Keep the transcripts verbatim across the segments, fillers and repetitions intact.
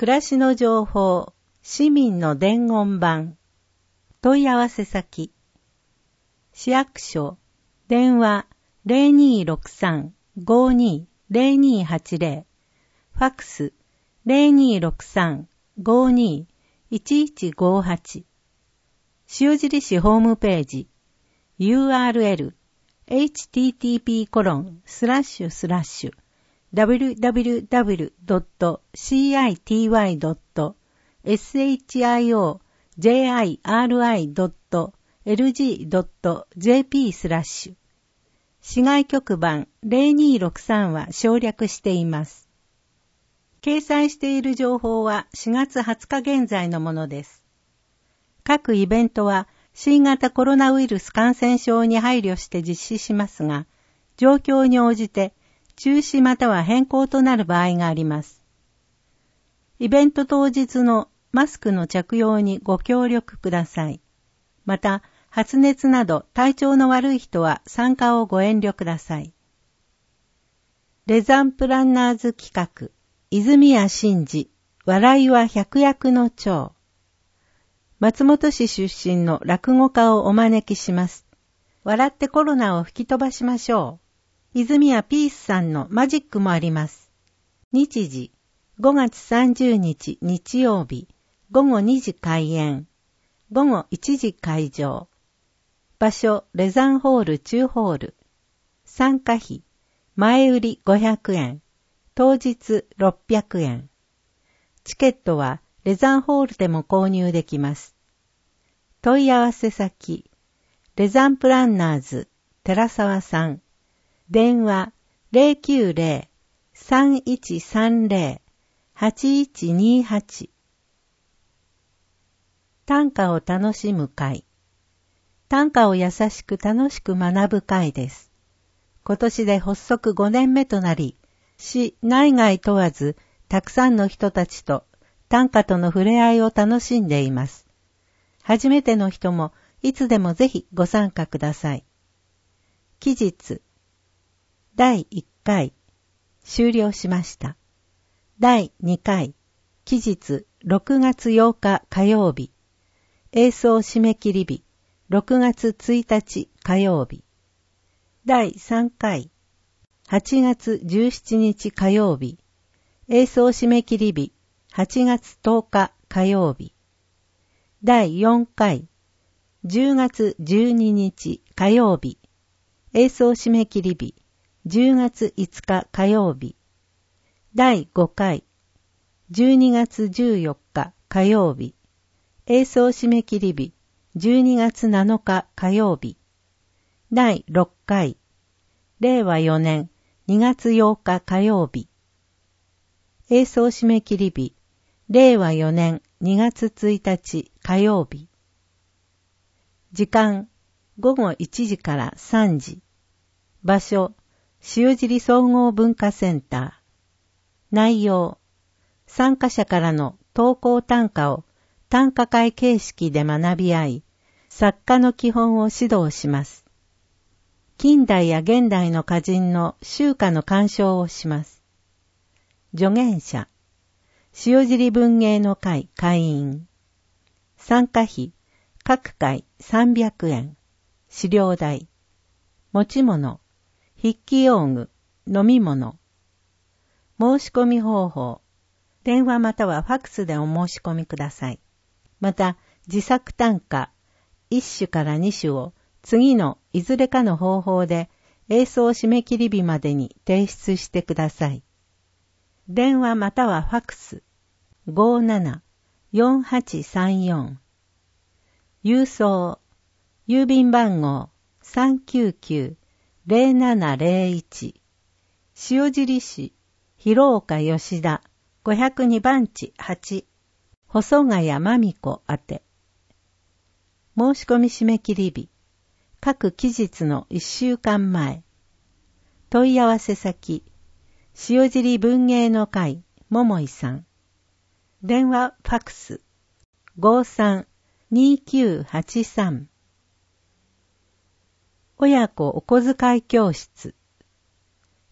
暮らしの情報、市民の伝言板。問い合わせ先。市役所、電話 ゼロにーろくさん ごーにー ゼロにーはちゼロ、ファックス ゼロにーろくさん ごーにー いちいちごーはち、塩尻市ホームページ、ユーアールエル、エイチティーティーピーコロンスラッシュスラッシュダブリューダブリューダブリュードットシーアイティーワイドットエスエイチアイオージェイアイアールアイドットエルジードットジェーピースラッシュ市外局番ゼロにーろくさんは省略しています。掲載している情報はしがつはつか現在のものです。各イベントは新型コロナウイルス感染症に配慮して実施しますが、状況に応じて中止または変更となる場合があります。イベント当日のマスクの着用にご協力ください。また、発熱など体調の悪い人は参加をご遠慮ください。レザンプランナーズ企画、泉谷真嗣、笑いは百薬の長。松本市出身の落語家をお招きします。笑ってコロナを吹き飛ばしましょう。泉谷ピースさんのマジックもあります。日時、ごがつさんじゅうにち日曜日、ごごにじ開演、ごごいちじ会場。場所、レザンホール中ホール。参加費、前売りごひゃくえん、当日ろっぴゃくえん。チケットはレザンホールでも購入できます。問い合わせ先、レザンプランナーズ、寺沢さん。電話 ゼロきゅうゼロ さんいちさんゼロ はちいちにはち。短歌を楽しむ会。短歌を優しく楽しく学ぶ会です。今年で発足ごねんめとなり、市内外問わずたくさんの人たちと短歌との触れ合いを楽しんでいます。初めての人もいつでもぜひご参加ください。期日だいいっかい終了しました。だいにかい期日ろくがつようか火曜日、演奏締め切り日ろくがつついたち火曜日。だいさんかいはちがつじゅうしちにち火曜日、演奏締め切り日はちがつとおか火曜日。だいよんかいじゅうがつじゅうににち火曜日、演奏締め切り日じゅうがついつか火曜日。だいごかいじゅうにがつじゅうよっか火曜日、演奏締め切り日じゅうにがつなのか火曜日。だいろっかいれいわよねんにがつようか火曜日、演奏締め切り日れいわよねんにがつついたち火曜日。時間ごごいちじからさんじ。場所塩尻総合文化センター。内容、参加者からの投稿短歌を短歌会形式で学び合い、作家の基本を指導します。近代や現代の歌人の集歌の鑑賞をします。助言者、塩尻文芸の会会員。参加費、各回さんびゃくえん。資料代。持ち物、筆記用具、飲み物。申し込み方法。電話またはファックスでお申し込みください。また、自作短歌、いっしゅからにしゅを次のいずれかの方法で演奏締め切り日までに提出してください。電話またはファックス ごーなな よんはちさんよん。郵送、郵便番号 さんきゅうきゅう ゼロななゼロいち、塩尻市広岡吉田ごひゃくにばんちはち、細ヶ谷真美子宛て。申し込み締め切り日、各期日のいっしゅうかんまえ。問い合わせ先、塩尻文芸の会桃井さん。電話ファックス ごーさん にーきゅうはちさん。親子お小遣い教室。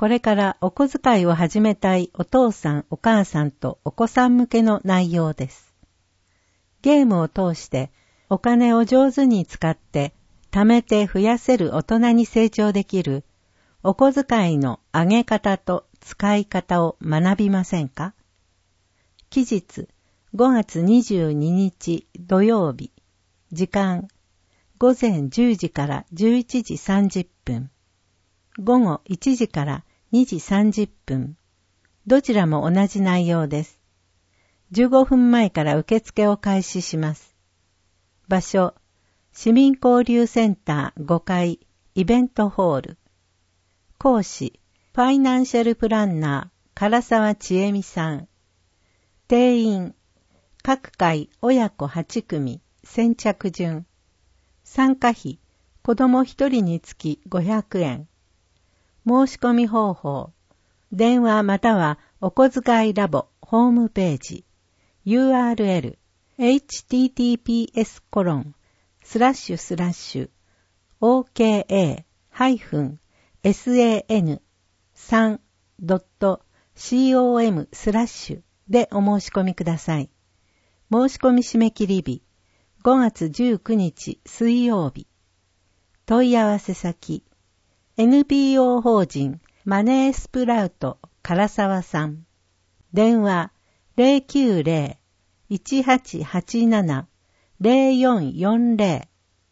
これからお小遣いを始めたいお父さんお母さんとお子さん向けの内容です。ゲームを通してお金を上手に使って貯めて増やせる大人に成長できるお小遣いの上げ方と使い方を学びませんか？期日ごがつにじゅうににち土曜日、時間ごぜんじゅうじからじゅういちじさんじゅっぷん、午後いちじからにじさんじゅっぷん、どちらも同じ内容です。じゅうごふんまえから受付を開始します。場所、市民交流センターごかいイベントホール。講師、ファイナンシャルプランナー、唐沢千恵美さん。定員、各回親子はちくみ、先着順。参加費、子供ひとりにつきごひゃくえん。申し込み方法、電話またはお小遣いラボホームページ、ユーアールエル、エイチティーティーピーエスコロンスラッシュスラッシュオーケーエーハイフンエスエーエヌスリードットコムスラッシュでお申し込みください。申し込み締め切り日、ごがつじゅうくにち水曜日。問い合わせ先、エヌピーオー 法人マネースプラウト唐沢さん。電話 ゼロきゅうゼロ いちはちはちなな ゼロよんよんゼロ。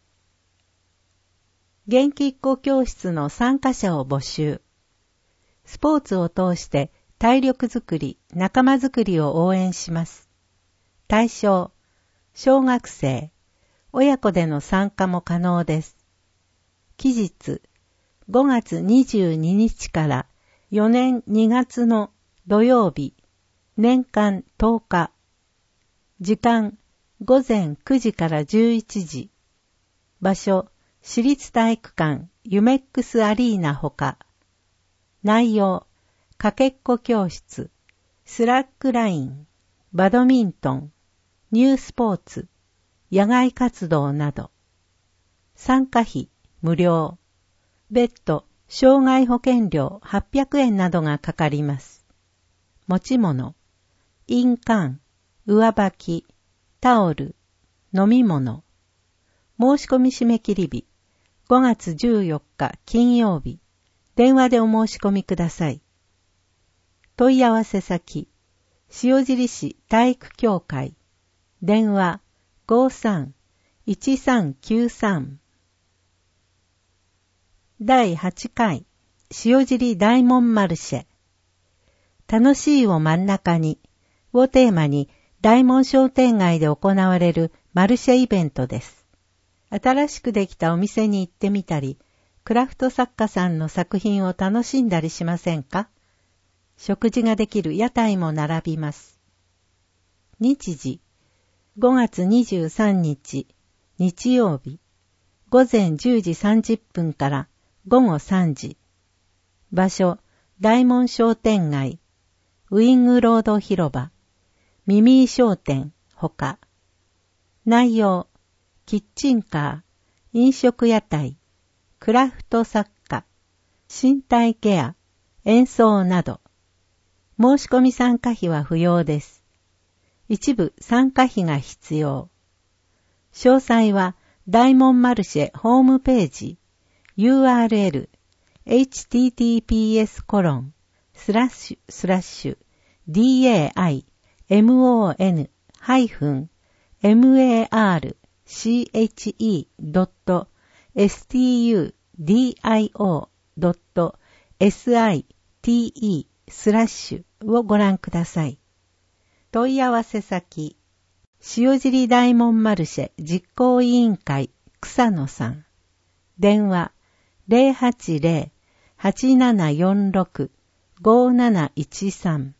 元気っ子教室の参加者を募集。スポーツを通して体力づくり、仲間づくりを応援します。対象、小学生、親子での参加も可能です。期日、ごがつにじゅうににちからよねんにがつの土曜日、年間とおか。時間、ごぜんくじからじゅういちじ。場所、私立体育館ユメックスアリーナほか。内容、かけっこ教室、スラックライン、バドミントン、ニュースポーツ、野外活動など。参加費、無料。別途、障害保険料はっぴゃくえんなどがかかります。持ち物、印鑑、上履き、タオル、飲み物。申し込み締め切り日、ごがつじゅうよっか金曜日。電話でお申し込みください。問い合わせ先、塩尻市体育協会。電話 ごじゅうさん いちさんきゅうさん。だいはちかい塩尻大門マルシェ。楽しいを真ん中にをテーマに大門商店街で行われるマルシェイベントです。新しくできたお店に行ってみたり、クラフト作家さんの作品を楽しんだりしませんか？食事ができる屋台も並びます。日時、ごがつにじゅうさんにち、日曜日、ごぜんじゅうじさんじゅっぷんからごごさんじ。場所、大門商店街、ウィングロード広場、ミミー商店、ほか。内容、キッチンカー、飲食屋台、クラフト作家、身体ケア、演奏など。申し込み参加費は不要です。一部参加費が必要。詳細は大門マルシェホームページ ユーアールエル エイチティーティーピーエスコロンスラッシュスラッシュ ディーエーアイエムオーエヌ ハイフン エムエーアールシーエイチイー ドット エスティーユーディーアイオー ドット エスアイティーイー スラッシュをご覧ください。問い合わせ先、塩尻大門マルシェ実行委員会草野さん。電話 ゼロはちゼロ はちななよんろく ごなないちさん。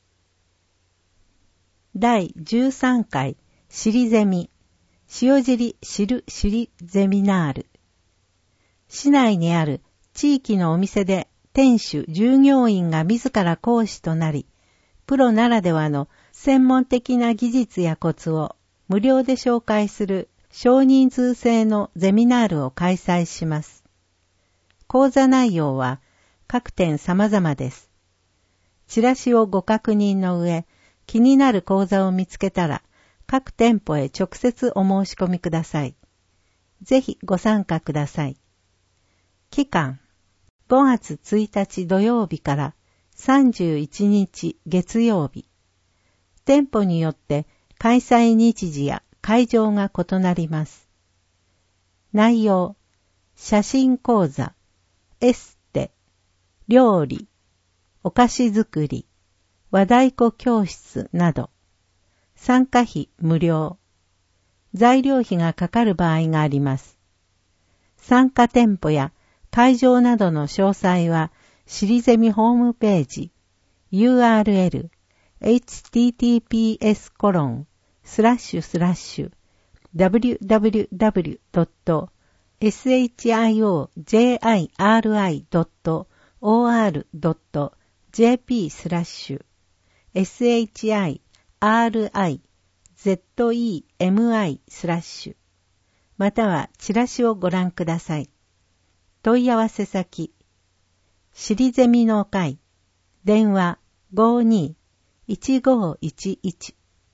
だいじゅうさんかいしりゼミ塩尻知るしりゼミナール。市内にある地域のお店で店主従業員が自ら講師となり、プロならではの専門的な技術やコツを無料で紹介する少人数制のゼミナールを開催します。講座内容は各店様々です。チラシをご確認の上、気になる講座を見つけたら、各店舗へ直接お申し込みください。ぜひご参加ください。期間、ごがつついたち土曜日からさんじゅういちにち月曜日。店舗によって開催日時や会場が異なります。内容、写真講座、エステ、料理、お菓子作り、和太鼓教室など。参加費無料。材料費がかかる場合があります。参加店舗や会場などの詳細は、しりゼミホームページ、ユーアールエル、エイチティーティーピーエスコロンスラッシュスラッシュダブリューダブリューダブリュードットシジャイドットオーアールドットジェーピー スラッシュ シジャイゼットイーエムアイ スラッシュまたはチラシをご覧ください。問い合わせ先、しりゼミの会、電話 ごーにーいちごーいちいち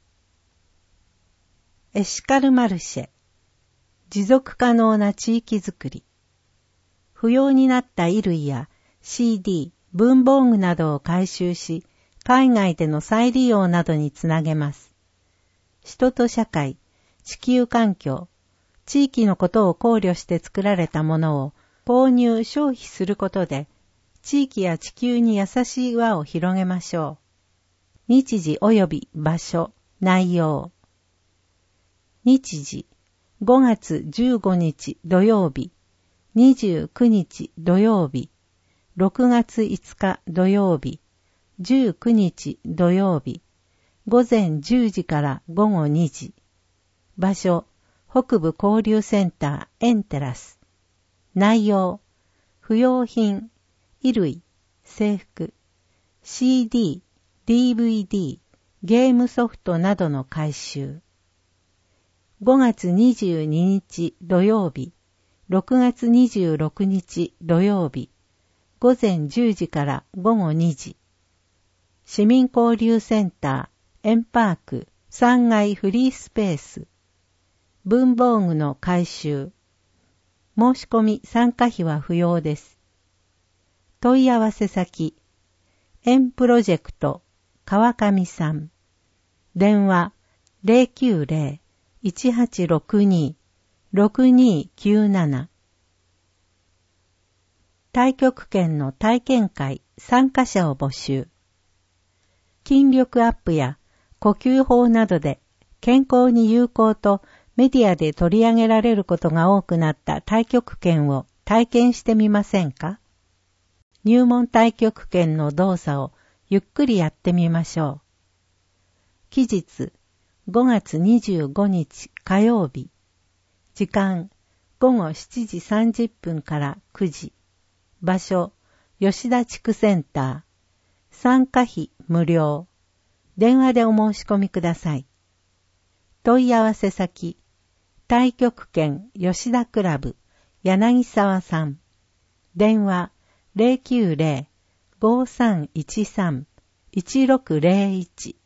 エシカルマルシェ、持続可能な地域づくり。不要になった衣類や シーディー、文房具などを回収し、海外での再利用などにつなげます。人と社会、地球環境、地域のことを考慮して作られたものを購入消費することで、地域や地球に優しい輪を広げましょう。日時及び場所、内容。日時、ごがつじゅうごにち土曜日、にじゅうくにち土曜日、ろくがついつか土曜日、じゅうくにち土曜日、ごぜんじゅうじからごごにじ。場所、北部交流センターエンテラス。内容、不用品、衣類、制服、シーディー、ディーブイディー、ゲームソフトなどの回収。ごがつにじゅうににち土曜日、ろくがつにじゅうろくにち土曜日、ごぜんじゅうじからごごにじ。市民交流センター、エンパーク、さんがいフリースペース。文房具の回収。申し込み参加費は不要です。問い合わせ先、エンプロジェクト、川上さん。電話、ゼロきゅうゼロ いちはちろくに ろくにきゅうなな。太極拳の体験会参加者を募集。筋力アップや呼吸法などで健康に有効とメディアで取り上げられることが多くなった太極拳を体験してみませんか？入門太極拳の動作をゆっくりやってみましょう。期日、ごがつにじゅうごにち火曜日。時間、ごごしちじさんじゅっぷんからくじ。場所、吉田地区センター。参加費無料。電話でお申し込みください。問い合わせ先、太極拳吉田クラブ、柳沢さん。電話、ゼロきゅうゼロ ごさんいちさん いちろくゼロいち。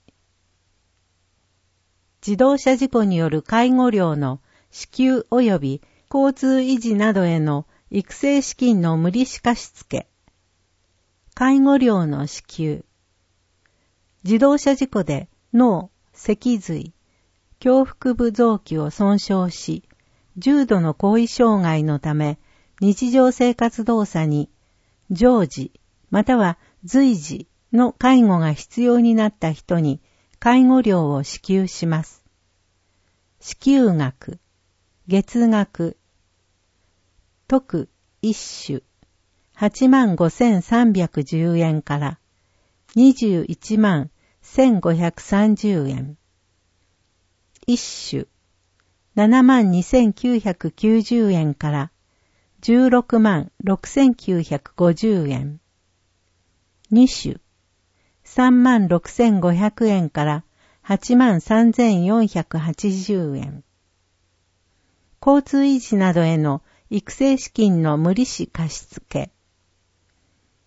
自動車事故による介護料の支給及び交通維持などへの育成資金の無利子貸付。介護料の支給。自動車事故で脳、脊髄、胸腹部臓器を損傷し、重度の後遺障害のため日常生活動作に常時または随時の介護が必要になった人に介護料を支給します。支給額、月額、特一種、はちまんごせんさんびゃくじゅうえんからにじゅういちまんせんごひゃくさんじゅうえん。一種、ななまんにせんきゅうひゃくきゅうじゅうえんからじゅうろくまんろくせんきゅうひゃくごじゅうえん。二種、さんまんろくせんごひゃくえんからはちまんさんぜんよんひゃくはちじゅうえん。交通維持などへの育成資金の無利子貸付。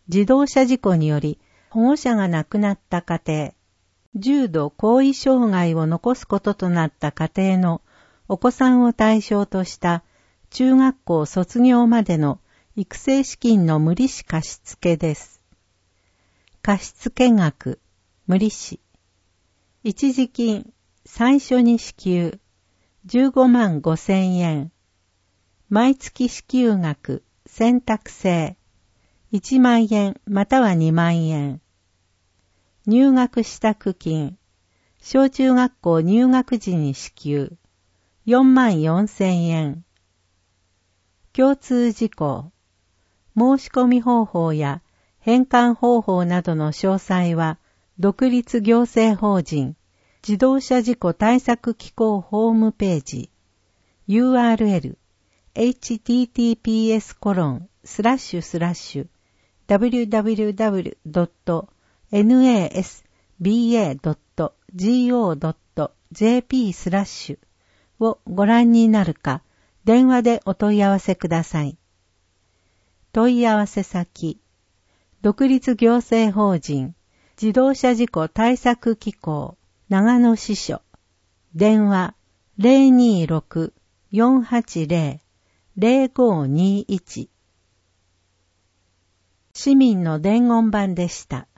自動車事故により保護者が亡くなった家庭、重度後遺障害を残すこととなった家庭のお子さんを対象とした中学校卒業までの育成資金の無利子貸付です。貸付額、無利子。一時金、最初に支給、じゅうごまんごせんえん。毎月支給額、選択制、いちまんえんまたはにまんえん。入学支度金、小中学校入学時に支給、よんまんよんせんえん。共通事項、申し込み方法や返還方法などの詳細は、独立行政法人自動車事故対策機構ホームページ ユーアールエル エイチティーティーピーエス コロンスラッシュスラッシュ ダブリューダブリューダブリュードットナスバドットゴードットジェーピー スラッシュをご覧になるか、電話でお問い合わせください。問い合わせ先、独立行政法人自動車事故対策機構長野支所、電話 ゼロにーろく よんはちゼロ ゼロごーにーいち。市民の伝言板でした。